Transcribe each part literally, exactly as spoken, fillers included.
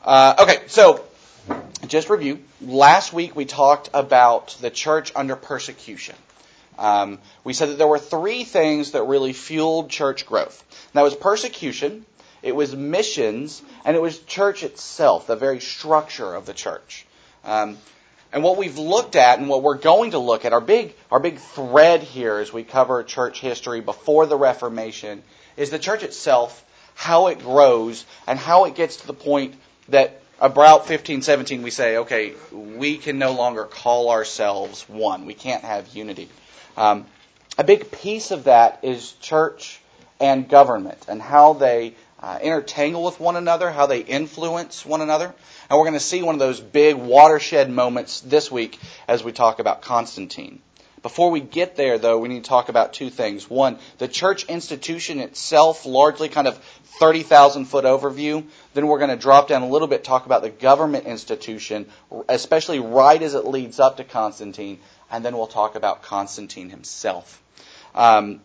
Uh, okay, so just review. Last week we talked about the church under persecution. Um, we said that there were three things that really fueled church growth. And that was persecution, it was missions, and it was church itself, the very structure of the church. Um, and what we've looked at and what we're going to look at, our big, our big thread here as we cover church history before the Reformation, is the church itself, how it grows, and how it gets to the point that about fifteen seventeen we say, okay, we can no longer call ourselves one. We can't have unity. Um, a big piece of that is church and government and how they uh, intertangle with one another, how they influence one another. And we're going to see one of those big watershed moments this week as we talk about Constantine. Before we get there, though, we need to talk about two things. One, the church institution itself, largely kind of thirty thousand foot overview. Then we're going to drop down a little bit, talk about the government institution, especially right as it leads up to Constantine. And then we'll talk about Constantine himself. Um,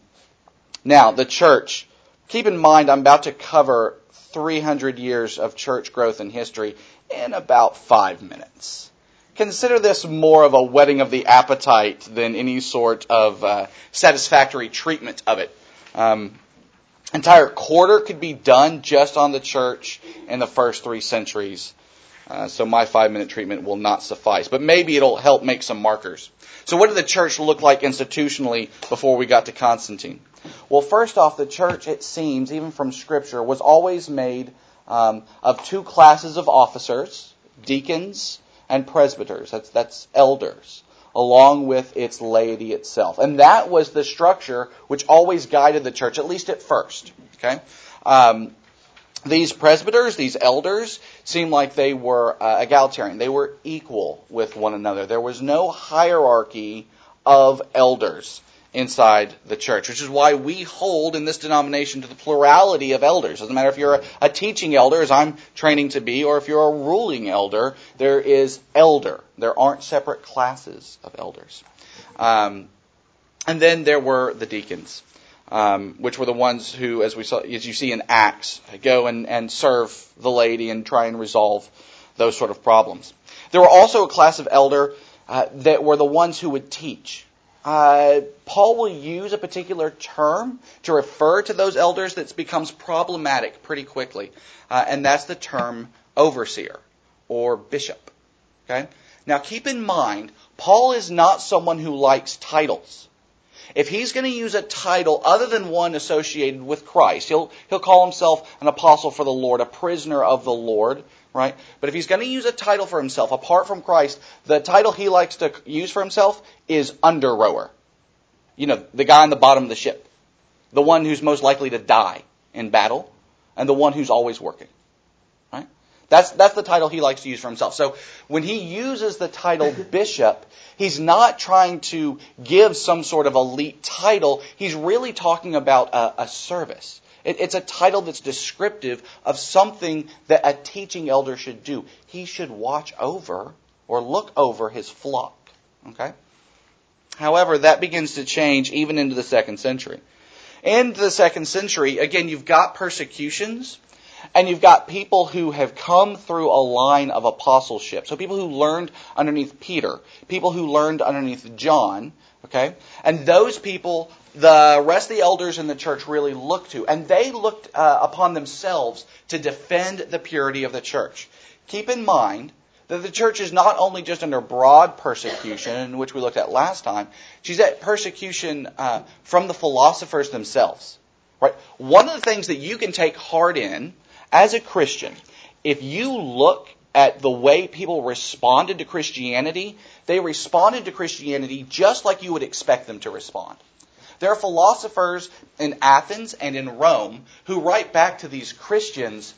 now, the church. Keep in mind, I'm about to cover three hundred years of church growth and history in about five minutes. Consider this more of a whetting of the appetite than any sort of uh, satisfactory treatment of it. Um, entire quarter could be done just on the church in the first three centuries. Uh, so my five-minute treatment will not suffice. But maybe it'll help make some markers. So what did the church look like institutionally before we got to Constantine? Well, first off, the church, it seems, even from Scripture, was always made um, of two classes of officers, deacons and presbyters. That's, that's elders, along with its laity itself. And that was the structure which always guided the church, at least at first. Okay. Um, These presbyters, these elders, seemed like they were uh, egalitarian. They were equal with one another. There was no hierarchy of elders inside the church, which is why we hold in this denomination to the plurality of elders. Doesn't matter if you're a, a teaching elder, as I'm training to be, or if you're a ruling elder, there is elder. There aren't separate classes of elders. Um, and then there were the deacons. Um, which were the ones who, as we saw, as you see in Acts, go and, and serve the laity and try and resolve those sort of problems. There were also a class of elder uh, that were the ones who would teach. Uh, Paul will use a particular term to refer to those elders that becomes problematic pretty quickly, uh, and that's the term overseer or bishop. Okay? Now keep in mind, Paul is not someone who likes titles. If he's going to use a title other than one associated with Christ, he'll he'll call himself an apostle for the Lord, a prisoner of the Lord, right? But if he's going to use a title for himself apart from Christ, the title he likes to use for himself is under rower. You know, the guy on the bottom of the ship, the one who's most likely to die in battle, and the one who's always working, right? That's that's the title he likes to use for himself. So when he uses the title bishop, he's not trying to give some sort of elite title. He's really talking about a, a service. It, it's a title that's descriptive of something that a teaching elder should do. He should watch over or look over his flock. Okay? However, that begins to change even into the second century. In the second century, again, you've got persecutions. And you've got people who have come through a line of apostleship. So people who learned underneath Peter. People who learned underneath John. Okay? And those people, the rest of the elders in the church really looked to. And they looked uh, upon themselves to defend the purity of the church. Keep in mind that the church is not only just under broad persecution, which we looked at last time. She's at persecution uh, from the philosophers themselves. Right? One of the things that you can take heart in as a Christian, if you look at the way people responded to Christianity, they responded to Christianity just like you would expect them to respond. There are philosophers in Athens and in Rome who write back to these Christians,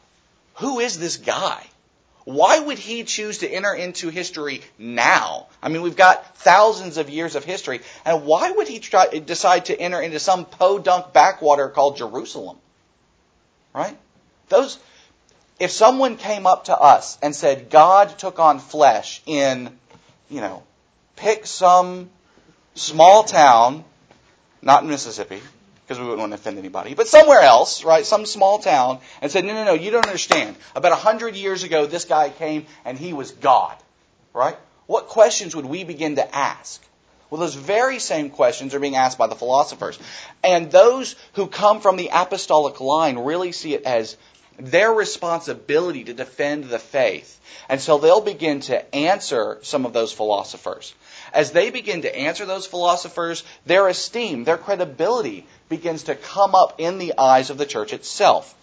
who is this guy? Why would he choose to enter into history now? I mean, we've got thousands of years of history. And why would he try, decide to enter into some podunk backwater called Jerusalem? Right? Those, if someone came up to us and said, God took on flesh in, you know, pick some small town, not in Mississippi, because we wouldn't want to offend anybody, but somewhere else, right, some small town, and said, no, no, no, you don't understand. About a hundred years ago, this guy came and he was God, right? What questions would we begin to ask? Well, those very same questions are being asked by the philosophers. And those who come from the apostolic line really see it as their responsibility to defend the faith. And so they'll begin to answer some of those philosophers. As they begin to answer those philosophers, their esteem, their credibility begins to come up in the eyes of the church itself.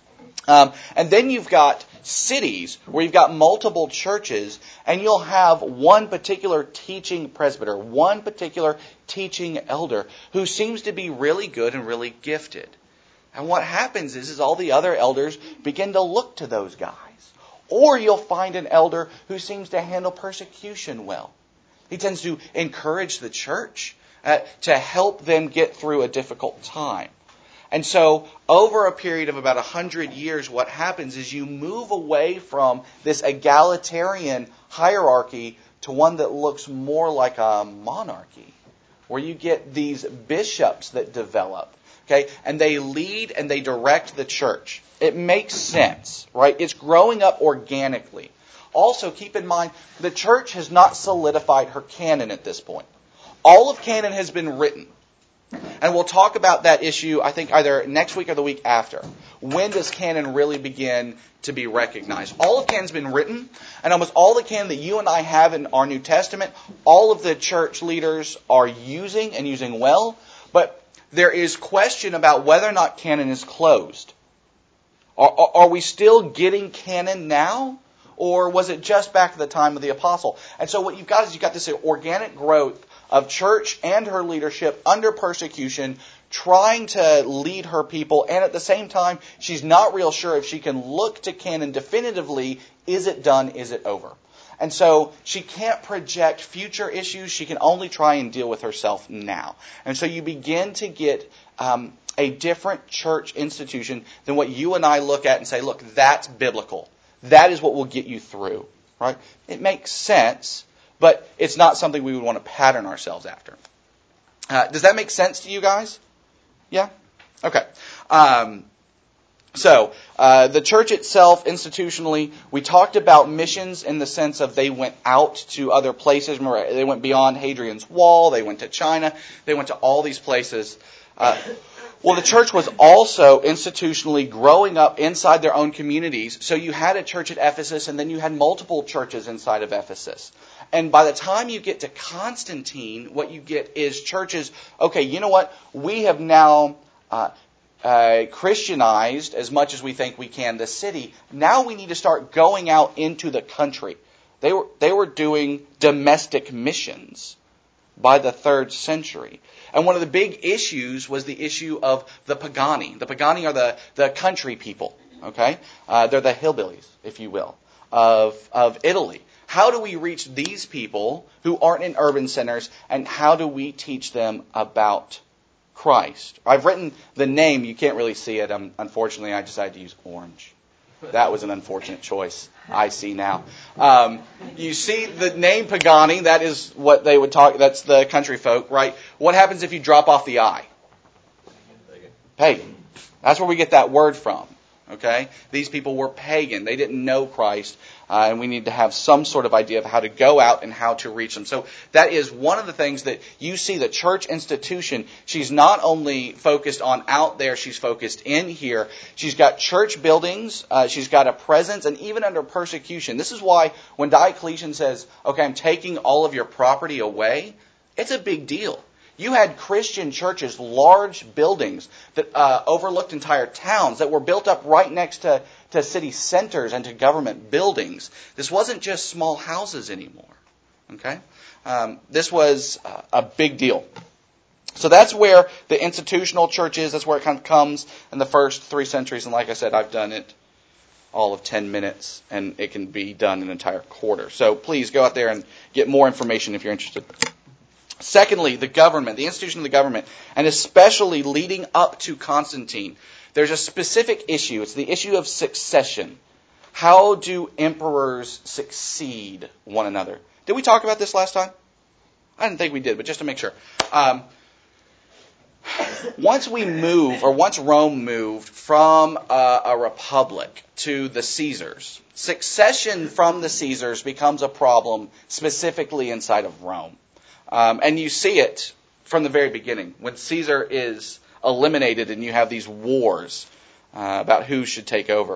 Um, and then you've got cities where you've got multiple churches, and you'll have one particular teaching presbyter, one particular teaching elder who seems to be really good and really gifted. And what happens is, is all the other elders begin to look to those guys. Or you'll find an elder who seems to handle persecution well. He tends to encourage the church uh, to help them get through a difficult time. And so, over a period of about a hundred years, what happens is you move away from this egalitarian hierarchy to one that looks more like a monarchy, where you get these bishops that develop, okay, and they lead and they direct the church. It makes sense, right? It's growing up organically. Also, keep in mind, the church has not solidified her canon at this point. All of canon has been written. And we'll talk about that issue, I think, either next week or the week after. When does canon really begin to be recognized? All of canon's been written, and almost all the canon that you and I have in our New Testament, all of the church leaders are using and using well. But there is question about whether or not canon is closed. Are, are, are we still getting canon now? Or was it just back to the time of the apostle? And so what you've got is you've got this organic growth of church and her leadership under persecution, trying to lead her people, and at the same time, she's not real sure if she can look to canon definitively, is it done, is it over? And so she can't project future issues, she can only try and deal with herself now. And so you begin to get um, a different church institution than what you and I look at and say, look, that's biblical. That is what will get you through, right? It makes sense, but it's not something we would want to pattern ourselves after. Uh, does that make sense to you guys? Yeah? Okay. Um, so, uh, the church itself, institutionally, we talked about missions in the sense of they went out to other places. Remember, they went beyond Hadrian's Wall. They went to China. They went to all these places. Uh, well, the church was also institutionally growing up inside their own communities. So you had a church at Ephesus, and then you had multiple churches inside of Ephesus. And by the time you get to Constantine, what you get is churches, okay, you know what? We have now uh, uh, Christianized as much as we think we can the city. Now we need to start going out into the country. They were, they were doing domestic missions by the third century. And one of the big issues was the issue of the Pagani. The Pagani are the, the country people, okay? Uh, they're the hillbillies, if you will, of, of Italy. How do we reach these people who aren't in urban centers, and how do we teach them about Christ? I've written the name. You can't really see it. Um, unfortunately, I decided to use orange. That was an unfortunate choice, I see now. Um, you see the name Pagani, that is what they would talk, that's the country folk, right? What happens if you drop off the I? Pagan. That's where we get that word from, okay? These people were pagan. They didn't know Christ, uh, and we need to have some sort of idea of how to go out and how to reach them. So that is one of the things that you see the church institution. She's not only focused on out there, she's focused in here. She's got church buildings, uh, she's got a presence, and even under persecution. This is why when Diocletian says, okay, I'm taking all of your property away, it's a big deal. You had Christian churches, large buildings that uh, overlooked entire towns that were built up right next to, to city centers and to government buildings. This wasn't just small houses anymore. Okay, um, this was uh, a big deal. So that's where the institutional church is. That's where it kind of comes in the first three centuries. And like I said, I've done it all of ten minutes, and it can be done in an entire quarter. So please go out there and get more information if you're interested. Secondly, the government, the institution of the government, and especially leading up to Constantine, there's a specific issue. It's the issue of succession. How do emperors succeed one another? Did we talk about this last time? I didn't think we did, but just to make sure. Um, once we move, or once Rome moved from a, a republic to the Caesars, succession from the Caesars becomes a problem specifically inside of Rome. Um, and you see it from the very beginning, when Caesar is eliminated and you have these wars uh, about who should take over.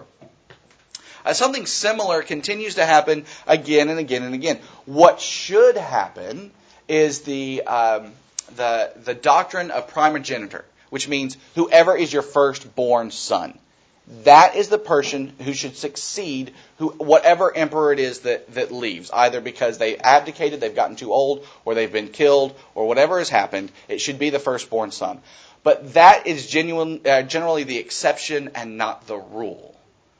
Uh, something similar continues to happen again and again and again. What should happen is the um, the the doctrine of primogeniture, which means whoever is your firstborn son. That is the person who should succeed who, whatever emperor it is that, that leaves, either because they abdicated, they've gotten too old, or they've been killed, or whatever has happened. It should be the firstborn son. But that is genuine, uh, generally the exception and not the rule.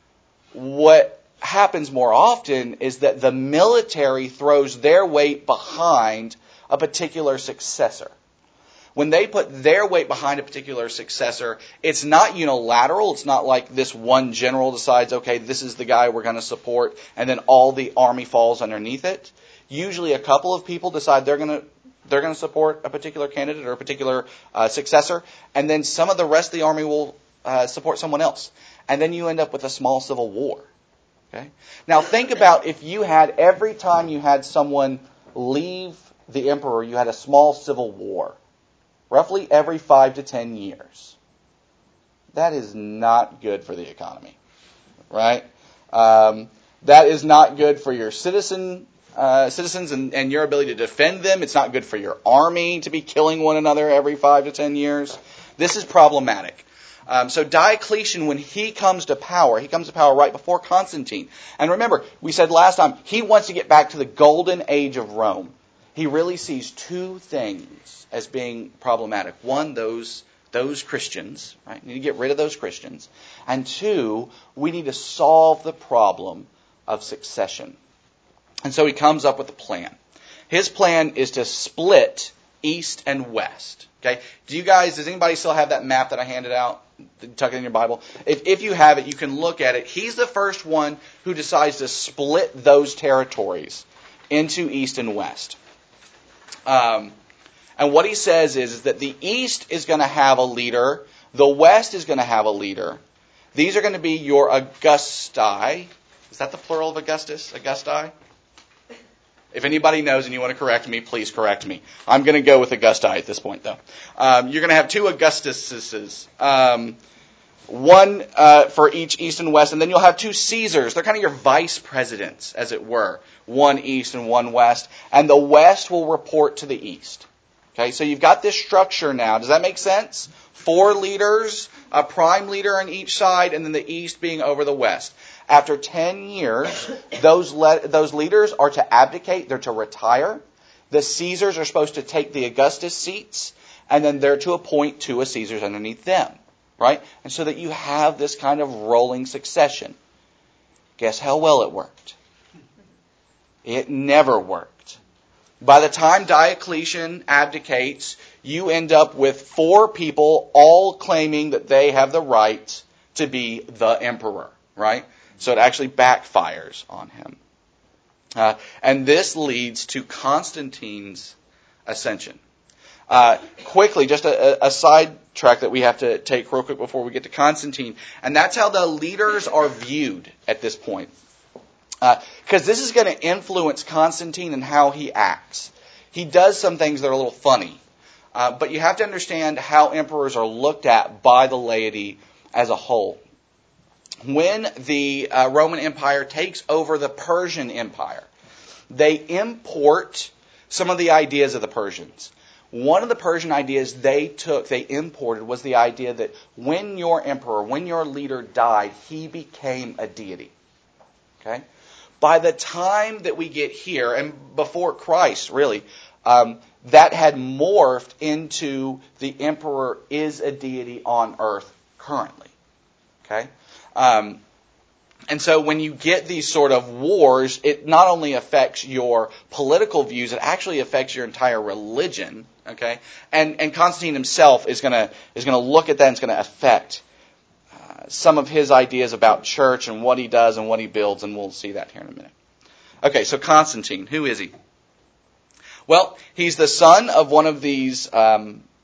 What happens more often is that the military throws their weight behind a particular successor. When they put their weight behind a particular successor, it's not unilateral. It's not like this one general decides, okay, this is the guy we're going to support, and then all the army falls underneath it. Usually a couple of people decide they're going to they're going to support a particular candidate or a particular uh, successor, and then some of the rest of the army will uh, support someone else. And then you end up with a small civil war. Okay? Now think about if you had, every time you had someone leave the emperor, you had a small civil war. Roughly every five to ten years. That is not good for the economy, right? Um, that is not good for your citizen uh, citizens and, and your ability to defend them. It's not good for your army to be killing one another every five to ten years. This is problematic. Um, so Diocletian, when he comes to power, he comes to power right before Constantine. And remember, we said last time, he wants to get back to the golden age of Rome. He really sees two things as being problematic. One, those those Christians, right? We need to get rid of those Christians. And two, we need to solve the problem of succession. And so he comes up with a plan. His plan is to split east and west. Okay? Do you guys, does anybody still have that map that I handed out? Tuck it in your Bible. If, if you have it, you can look at it. He's the first one who decides to split those territories into east and west. Um, and what he says is, is that the east is going to have a leader. The west is going to have a leader. These are going to be your Augusti. Is that the plural of Augustus? Augusti? If anybody knows and you want to correct me, please correct me. I'm going to go with Augusti at this point, though. Um, you're going to have two Augustuses. Um, one uh, for each east and west, and then you'll have two Caesars. They're kind of your vice presidents, as it were. One east and one west. And the west will report to the east. Okay, so you've got this structure now. Does that make sense? Four leaders, a prime leader on each side, and then the east being over the west. After ten years, those le- those leaders are to abdicate. They're to retire. The Caesars are supposed to take the Augustus seats, and then they're to appoint two of Caesars underneath them. Right? And so that you have this kind of rolling succession. Guess how well it worked? It never worked. By the time Diocletian abdicates, you end up with four people all claiming that they have the right to be the emperor. Right? So it actually backfires on him. Uh, and this leads to Constantine's ascension. Uh, quickly, just a, a side track that we have to take real quick before we get to Constantine. And that's how the leaders are viewed at this point. Because uh, this is going to influence Constantine and how he acts. He does some things that are a little funny. Uh, but you have to understand how emperors are looked at by the laity as a whole. When the uh, Roman Empire takes over the Persian Empire, they import some of the ideas of the Persians. One of the Persian ideas they took, they imported, was the idea that when your emperor, when your leader died, he became a deity. Okay? By the time that we get here, and before Christ, really, um, that had morphed into the emperor is a deity on earth currently. Okay? Um, and so when you get these sort of wars, it not only affects your political views, it actually affects your entire religion. Okay, and and Constantine himself is gonna is gonna look at that and it's gonna affect uh, some of his ideas about church and what he does and what he builds, and we'll see that here in a minute. Okay, so Constantine, who is he? Well, he's the son of one of these um,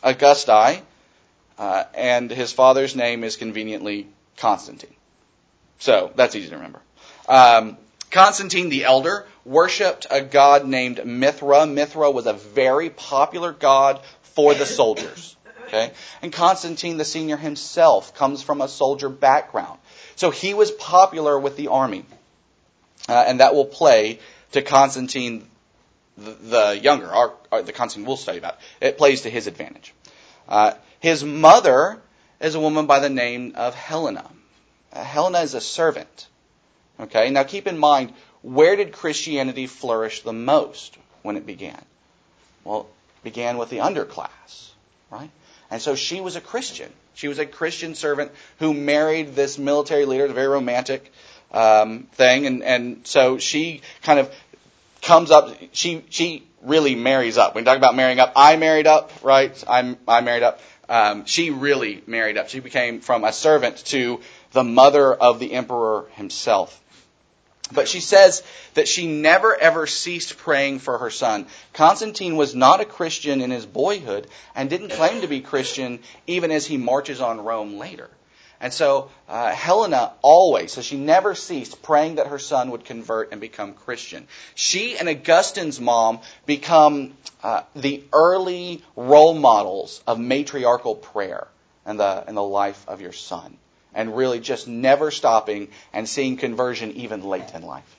Augusti, uh, and his father's name is conveniently Constantine. So that's easy to remember. Um, Constantine the Elder worshipped a god named Mithra. Mithra was a very popular god for the soldiers. Okay? And Constantine the Senior himself comes from a soldier background. So he was popular with the army. Uh, and that will play to Constantine the, the Younger, our, our, the Constantine we'll study about. It plays to his advantage. Uh, his mother is a woman by the name of Helena. Uh, Helena is a servant. Okay? Now keep in mind, where did Christianity flourish the most when it began? Well, it began with the underclass, right? And so she was a Christian. She was a Christian servant who married this military leader. It's a very romantic um, thing. And, and so she kind of comes up. She she really marries up. When we talk about marrying up, I married up, right? I'm I married up. Um, she really married up. She became from a servant to the mother of the emperor himself. But she says that she never ever ceased praying for her son. Constantine was not a Christian in his boyhood and didn't claim to be Christian even as he marches on Rome later. And so uh, Helena always, so she never ceased praying that her son would convert and become Christian. She and Augustine's mom become uh, the early role models of matriarchal prayer in the, in the life of your son. And really just never stopping and seeing conversion even late in life.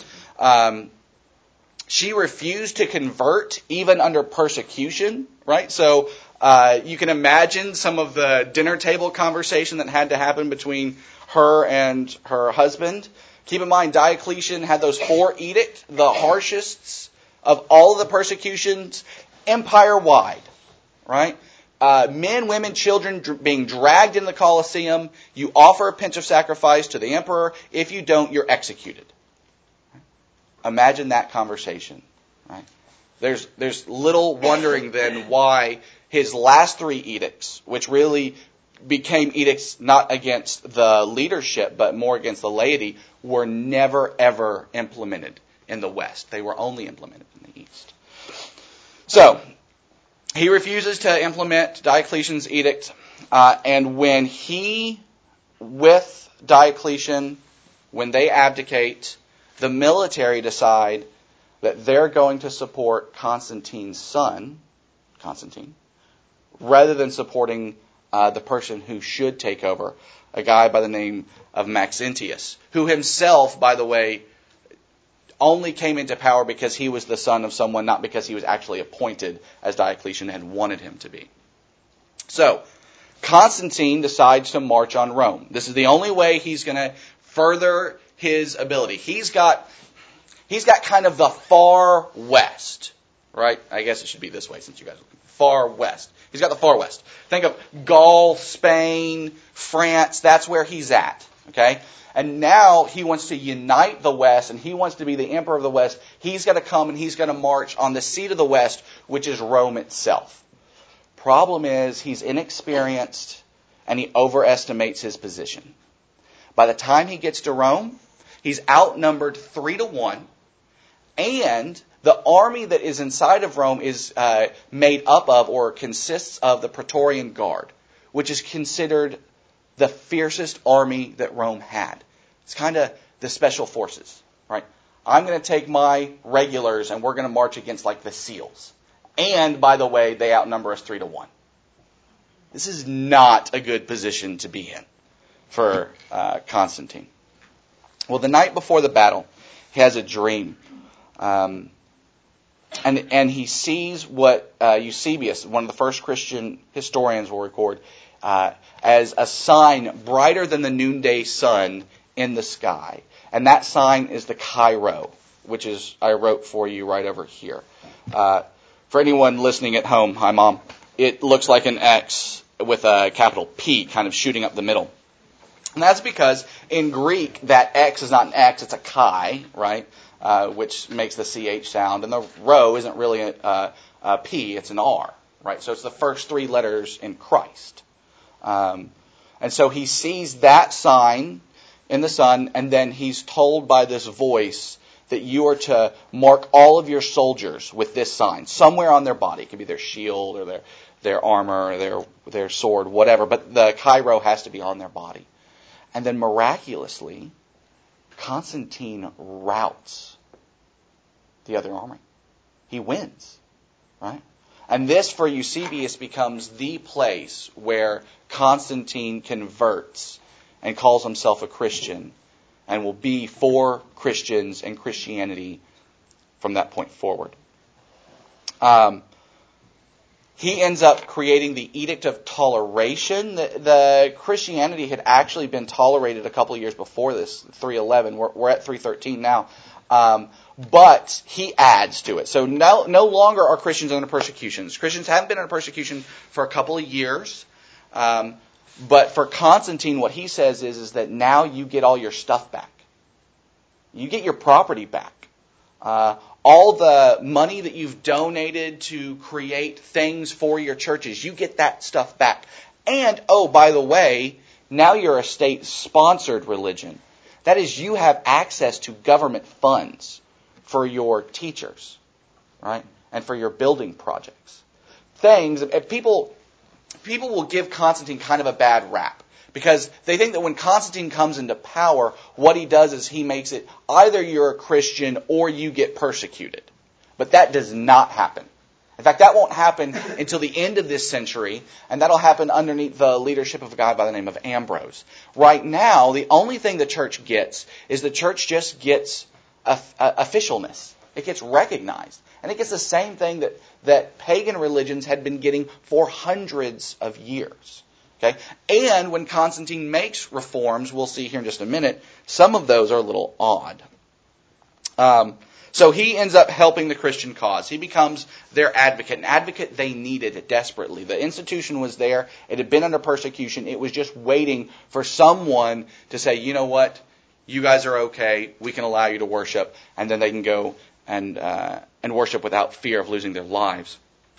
Um, she refused to convert even under persecution, right? So uh, you can imagine some of the dinner table conversation that had to happen between her and her husband. Keep in mind, Diocletian had those four edicts, the harshest of all of the persecutions, empire-wide, right? Uh, men, women, children dr- being dragged in the Colosseum. You offer a pinch of sacrifice to the emperor. If you don't, you're executed. Imagine that conversation. Right? There's there's little wondering then why his last three edicts, which really became edicts not against the leadership but more against the laity, were never ever implemented in the West. They were only implemented in the East. So he refuses to implement Diocletian's edict, uh, and when he, with Diocletian, when they abdicate, the military decide that they're going to support Constantine's son, Constantine, rather than supporting uh, the person who should take over, a guy by the name of Maxentius, who himself, by the way, only came into power because he was the son of someone, not because he was actually appointed as Diocletian had wanted him to be. So, Constantine decides to march on Rome. This is the only way he's going to further his ability. He's got, he's got kind of the far west, right? I guess it should be this way since you guys are far west. He's got the far west. Think of Gaul, Spain, France. That's where he's at, okay? And now he wants to unite the West, and he wants to be the emperor of the West. He's going to come and he's going to march on the seat of the West, which is Rome itself. Problem is, he's inexperienced and he overestimates his position. By the time he gets to Rome, he's outnumbered three to one, and the army that is inside of Rome is uh, made up of or consists of the Praetorian Guard, which is considered the fiercest army that Rome had. It's kind of the special forces, right? I'm going to take my regulars and we're going to march against like the SEALs. And by the way, they outnumber us three to one. This is not a good position to be in for uh, Constantine. Well, the night before the battle, he has a dream. Um, and, and he sees what uh, Eusebius, one of the first Christian historians, will record Uh, as a sign brighter than the noonday sun in the sky. And that sign is the Chi-Rho, which is, I wrote for you right over here. Uh, for anyone listening at home, hi Mom, it looks like an X with a capital P kind of shooting up the middle. And that's because in Greek, that X is not an X, it's a chi, right? Uh, which makes the C H sound. And the rho isn't really a, a, a P, it's an R, right? So it's the first three letters in Christ. Um, and so he sees that sign in the sun, and then he's told by this voice that you are to mark all of your soldiers with this sign somewhere on their body. It could be their shield or their their armor, their their sword, whatever, but the Chi-Rho has to be on their body. And then miraculously, Constantine routs the other army. He wins, right? And this, for Eusebius, becomes the place where Constantine converts and calls himself a Christian and will be for Christians and Christianity from that point forward. Um, he ends up creating the Edict of Toleration. The, the Christianity had actually been tolerated a couple of years before this, three eleven. We're, we're at three thirteen now. Um, but he adds to it. So no, no longer are Christians under persecution. Christians haven't been under persecution for a couple of years. Um, but for Constantine, what he says is, is that now you get all your stuff back. You get your property back. Uh, all the money that you've donated to create things for your churches, you get that stuff back. And, oh, by the way, now you're a state-sponsored religion. That is, you have access to government funds for your teachers, right? And for your building projects. Things, people, people will give Constantine kind of a bad rap. Because they think that when Constantine comes into power, what he does is he makes it either you're a Christian or you get persecuted. But that does not happen. In fact, that won't happen until the end of this century, and that'll happen underneath the leadership of a guy by the name of Ambrose. Right now, the only thing the church gets is the church just gets a, a, officialness. It gets recognized. And it gets the same thing that, that pagan religions had been getting for hundreds of years. Okay? And when Constantine makes reforms, we'll see here in just a minute, some of those are a little odd. Um, so he ends up helping the Christian cause. He becomes their advocate, an advocate they needed desperately. The institution was there. It had been under persecution. It was just waiting for someone to say, you know what, you guys are okay. We can allow you to worship. And then they can go and uh, and worship without fear of losing their lives.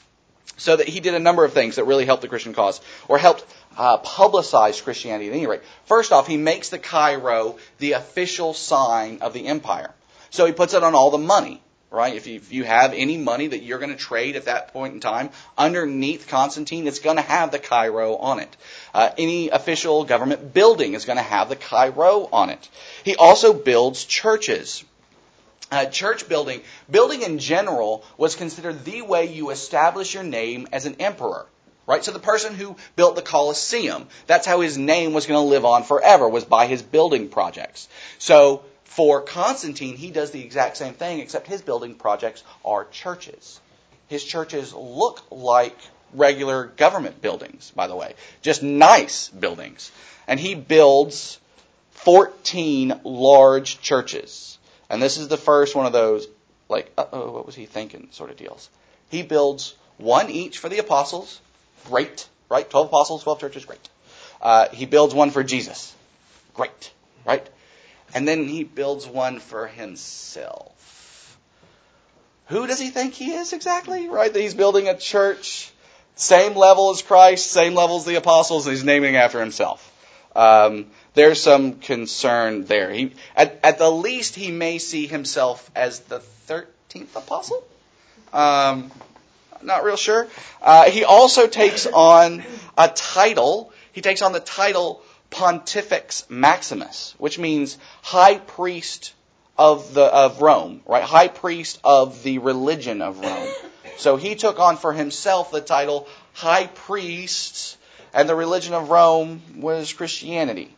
So that he did a number of things that really helped the Christian cause, or helped uh, publicize Christianity at any rate. First off, he makes the Chi-Rho the official sign of the empire. So he puts it on all the money, right? If you, if you have any money that you're going to trade at that point in time, underneath Constantine, it's going to have the Chi-Rho on it. Uh, any official government building is going to have the Chi-Rho on it. He also builds churches. Uh, church building, building in general was considered the way you establish your name as an emperor, right? So the person who built the Colosseum, that's how his name was going to live on forever, was by his building projects. So for Constantine, he does the exact same thing, except his building projects are churches. His churches look like regular government buildings, by the way, just nice buildings. And he builds fourteen large churches. And this is the first one of those, like, uh-oh, what was he thinking sort of deals. He builds one each for the apostles. Great, right? Twelve apostles, twelve churches, great. Uh, he builds one for Jesus. Great, right? And then he builds one for himself. Who does he think he is exactly, right? That he's building a church, same level as Christ, same level as the apostles, and he's naming it after himself. Um, there's some concern there. He, at, at the least, he may see himself as the thirteenth apostle. Um, not real sure. Uh, he also takes on a title. He takes on the title Pontifex Maximus, which means High Priest of the of Rome, right? High Priest of the religion of Rome. So he took on for himself the title High Priest. And the religion of Rome was Christianity.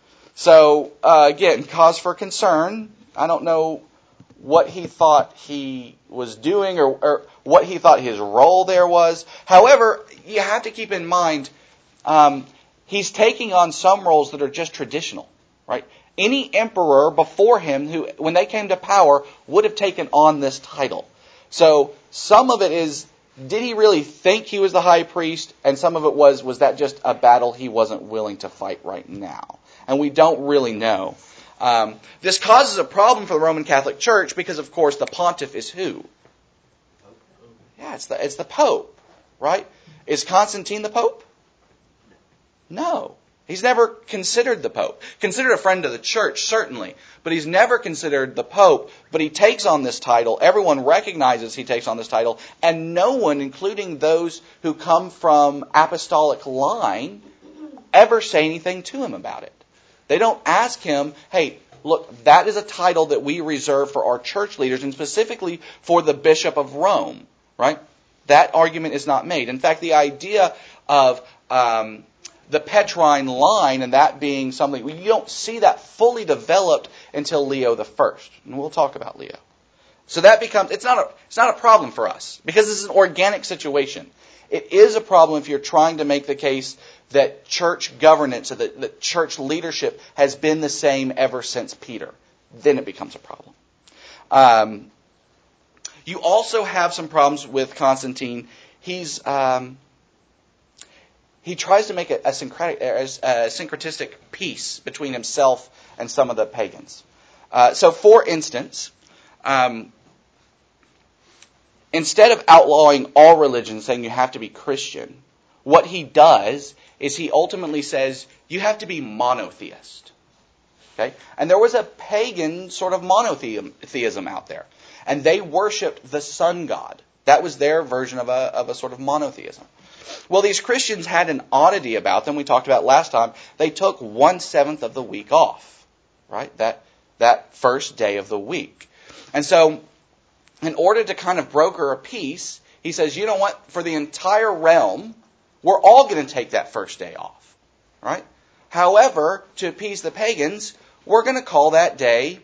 So, uh, again, cause for concern. I don't know what he thought he was doing or, or what he thought his role there was. However, you have to keep in mind, um, he's taking on some roles that are just traditional, right? Any emperor before him, who, when they came to power, would have taken on this title. So, some of it is, did he really think he was the high priest? And some of it was, was that just a battle he wasn't willing to fight right now? And we don't really know. Um, this causes a problem for the Roman Catholic Church because, of course, the pontiff is who? Yeah, it's the, it's the Pope, right? Is Constantine the Pope? No. He's never considered the Pope. Considered a friend of the church, certainly, but he's never considered the Pope. But he takes on this title. Everyone recognizes he takes on this title, and no one, including those who come from apostolic line, ever say anything to him about it. They don't ask him, hey, look, that is a title that we reserve for our church leaders, and specifically for the Bishop of Rome, right? That argument is not made. In fact, the idea of um, the Petrine line and that being something, you don't see that fully developed until Leo the First, and we'll talk about Leo. So that becomes, it's not a, it's not a problem for us, because this is an organic situation. It is a problem if you're trying to make the case that church governance, or that, that church leadership has been the same ever since Peter. Then it becomes a problem. Um, you also have some problems with Constantine. He's um, he tries to make a, a, syncretic, a, a syncretistic peace between himself and some of the pagans. Uh, so, for instance, um, instead of outlawing all religions, saying you have to be Christian, what he does is he ultimately says you have to be monotheist. Okay? And there was a pagan sort of monotheism out there. And they worshipped the sun god. That was their version of a, of a sort of monotheism. Well, these Christians had an oddity about them. We talked about last time. They took one-seventh of the week off. Right? That, that first day of the week. And so, in order to kind of broker a peace, he says, you know what? For the entire realm, we're all going to take that first day off. Right? However, to appease the pagans, we're going to call that day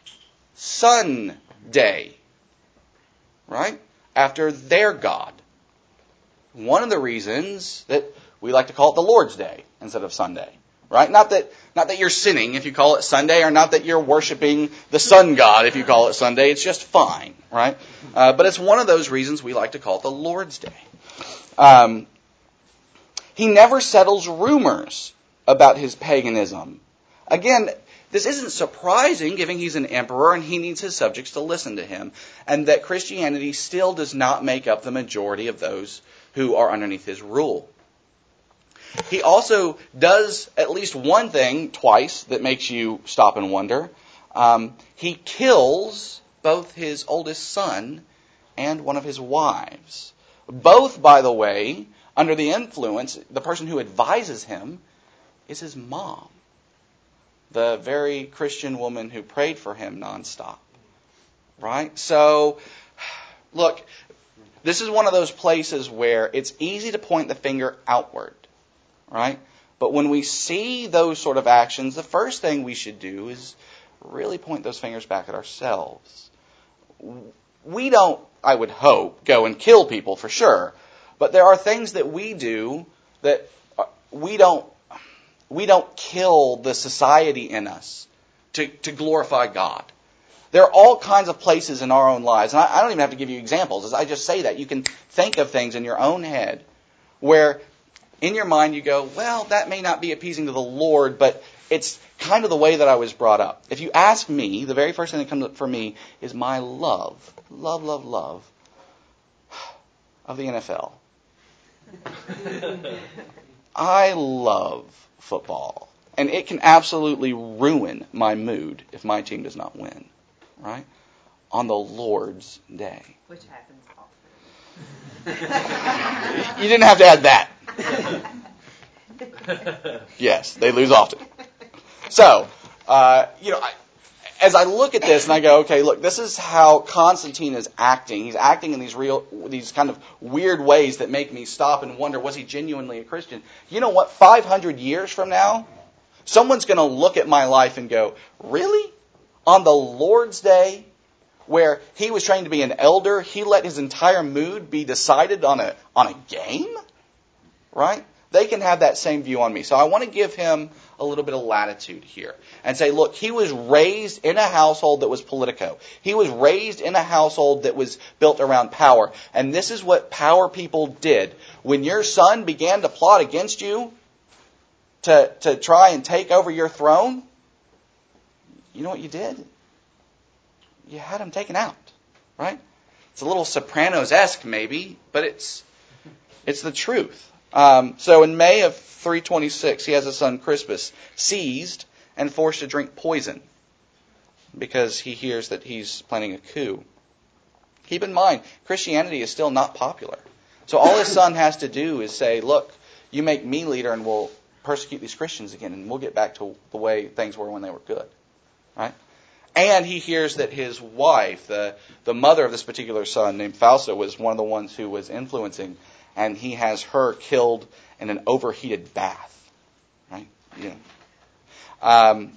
Sunday. Right? After their god. One of the reasons that we like to call it the Lord's Day instead of Sunday. Right? Not that not that you're sinning if you call it Sunday, or not that you're worshiping the sun god if you call it Sunday. It's just fine. Right? Uh, but it's one of those reasons we like to call it the Lord's Day. Um, he never settles rumors about his paganism. Again, this isn't surprising, given he's an emperor and he needs his subjects to listen to him, and that Christianity still does not make up the majority of those who are underneath his rule. He also does at least one thing twice that makes you stop and wonder. Um, he kills both his oldest son and one of his wives. Both, by the way, under the influence, the person who advises him is his mom. The very Christian woman who prayed for him nonstop. Right? So, look, this is one of those places where it's easy to point the finger outward. Right? But when we see those sort of actions, the first thing we should do is really point those fingers back at ourselves. We don't, I would hope, go and kill people for sure. But there are things that we do that we don't We don't kill the society in us to, to glorify God. There are all kinds of places in our own lives, and I, I don't even have to give you examples. As I just say that, you can think of things in your own head where in your mind you go, well, that may not be appeasing to the Lord, but it's kind of the way that I was brought up. If you ask me, the very first thing that comes up for me is my love, love, love, love of the N F L. I love football. And it can absolutely ruin my mood if my team does not win. Right? On the Lord's Day. Which happens often. You didn't have to add that. Yes, they lose often. So, uh, you know, I, as I look at this and I go, okay, look, this is how Constantine is acting. He's acting in these real, these kind of weird ways that make me stop and wonder, was he genuinely a Christian? You know what? five hundred years from now, someone's going to look at my life and go, really? On the Lord's Day, where he was trained to be an elder, he let his entire mood be decided on a on a game? Right? They can have that same view on me. So I want to give him a little bit of latitude here and say, look, he was raised in a household that was politico. He was raised in a household that was built around power. And this is what power people did. When your son began to plot against you to, to try and take over your throne, you know what you did? You had him taken out, right? It's a little Sopranos-esque maybe, but it's it's the truth. Um, so in May of three twenty-six, he has his son Crispus seized and forced to drink poison because he hears that he's planning a coup. Keep in mind, Christianity is still not popular. So all his son has to do is say, look, you make me leader and we'll persecute these Christians again and we'll get back to the way things were when they were good. Right? And he hears that his wife, the, the mother of this particular son named Fausta, was one of the ones who was influencing, and he has her killed in an overheated bath. Right? Yeah. Um,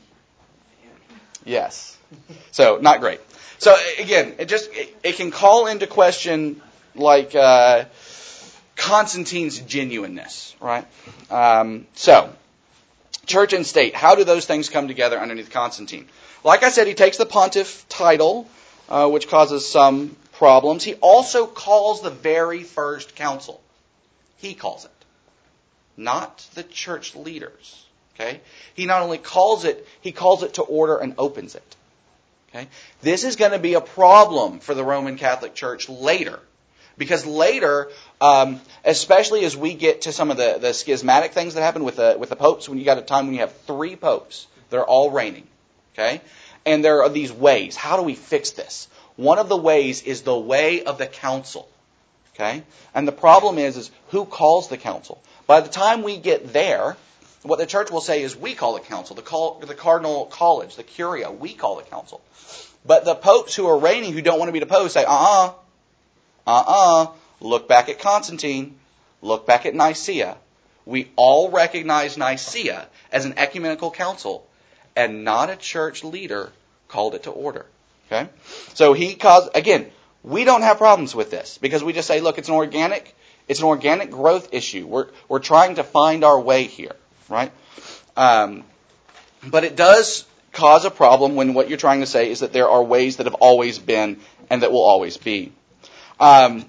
yes. So, not great. So, again, it just it, it can call into question, like, uh, Constantine's genuineness, right? Um, so, church and state, how do those things come together underneath Constantine? Like I said, he takes the pontiff title, uh, which causes some problems. He also calls the very first council. He calls it, not the church leaders. Okay? He not only calls it, he calls it to order and opens it. Okay? This is going to be a problem for the Roman Catholic Church later. Because later, um, especially as we get to some of the, the schismatic things that happen with the, with the popes, when you got a time when you have three popes, they're all reigning. Okay? And there are these ways. How do we fix this? One of the ways is the way of the council. Okay? And the problem is, is who calls the council? By the time we get there, what the church will say is we call the council, the, call, the cardinal college, the curia, we call the council. But the popes who are reigning, who don't want to be deposed, say, uh-uh, uh-uh, look back at Constantine, look back at Nicaea. We all recognize Nicaea as an ecumenical council, and not a church leader called it to order. Okay? So he caused, again, we don't have problems with this, because we just say, look, it's an organic, it's an organic growth issue. We're, we're trying to find our way here. Right? Um, but it does cause a problem when what you're trying to say is that there are ways that have always been and that will always be. Um,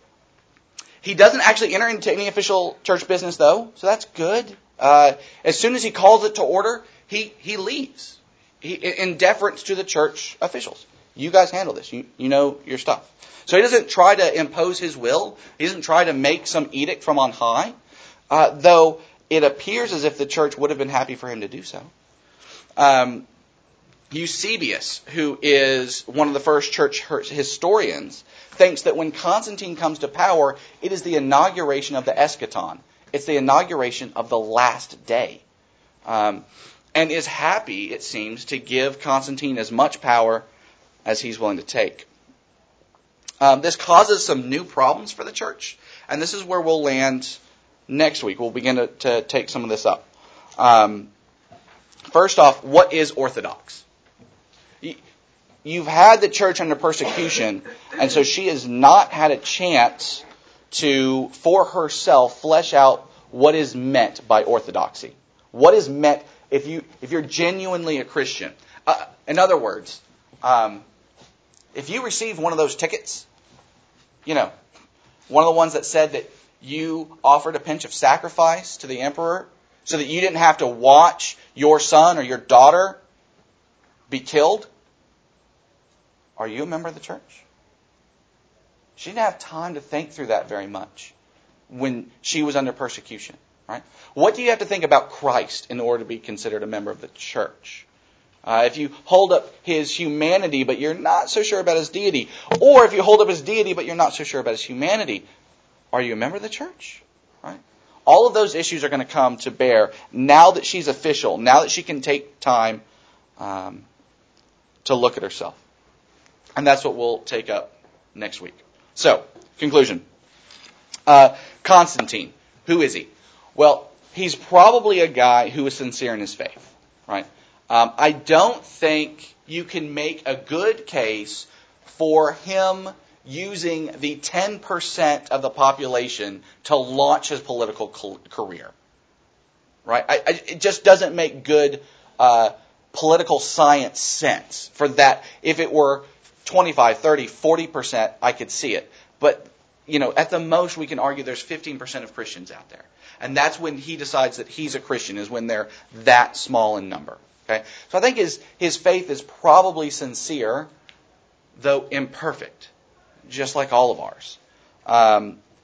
he doesn't actually enter into any official church business, though, so that's good. Uh, as soon as he calls it to order, he, he leaves he, in deference to the church officials. You guys handle this. You, you know your stuff. So he doesn't try to impose his will. He doesn't try to make some edict from on high, uh, though it appears as if the church would have been happy for him to do so. Um, Eusebius, who is one of the first church historians, thinks that when Constantine comes to power, it is the inauguration of the eschaton. It's the inauguration of the last day. Um, and is happy, it seems, to give Constantine as much power as he's willing to take. Um, this causes some new problems for the church, and this is where we'll land next week. We'll begin to, to take some of this up. Um, first off, what is orthodox? You've had the church under persecution, and so she has not had a chance to, for herself, flesh out what is meant by orthodoxy. What is meant if you if you're genuinely a Christian. Uh, in other words, um, if you receive one of those tickets, you know, one of the ones that said that you offered a pinch of sacrifice to the emperor so that you didn't have to watch your son or your daughter be killed, are you a member of the church? She didn't have time to think through that very much when she was under persecution. Right? What do you have to think about Christ in order to be considered a member of the church? Uh, if you hold up his humanity, but you're not so sure about his deity, or if you hold up his deity, but you're not so sure about his humanity, are you a member of the church? Right? All of those issues are going to come to bear now that she's official, now that she can take time um, to look at herself. And that's what we'll take up next week. So, conclusion. Uh, Constantine. Who is he? Well, he's probably a guy who is sincere in his faith. Right? Um, I don't think you can make a good case for him using the ten percent of the population to launch his political career. Right? I, I, it just doesn't make good uh, political science sense for that. If it were twenty-five, thirty, forty percent, I could see it. But, you know, at the most we can argue there's fifteen percent of Christians out there. And that's when he decides that he's a Christian, is when they're that small in number. Okay? So I think his, his faith is probably sincere, though imperfect, just like all of ours. Um,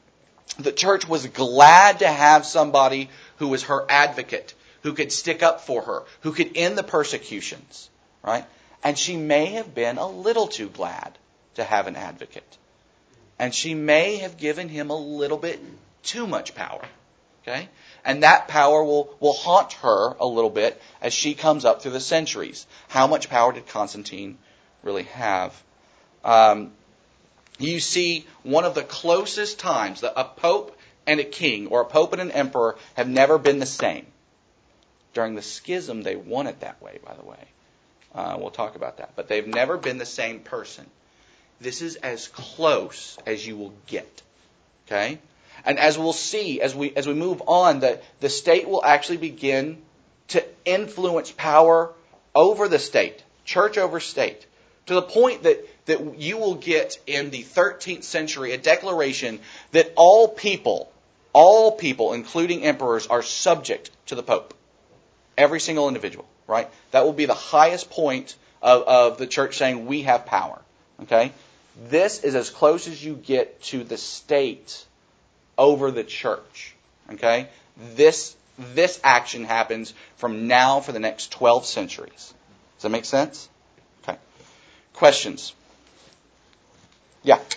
the church was glad to have somebody who was her advocate, who could stick up for her, who could end the persecutions, right? And she may have been a little too glad to have an advocate. And she may have given him a little bit too much power. Okay? And that power will, will haunt her a little bit as she comes up through the centuries. How much power did Constantine really have? Um, you see one of the closest times that a pope and a king, or a pope and an emperor, have never been the same. During the schism, they won it that way, by the way. Uh, we'll talk about that. But they've never been the same person. This is as close as you will get. Okay? And as we'll see, as we as we move on, that the state will actually begin to influence power over the state, church over state, to the point that, that you will get in the thirteenth century a declaration that all people, all people, including emperors, are subject to the Pope. Every single individual, right? That will be the highest point of, of the church saying we have power. Okay? This is as close as you get to the state over the church. Okay? This this action happens from now for the next twelve centuries. Does that make sense? Okay. Questions? Yeah.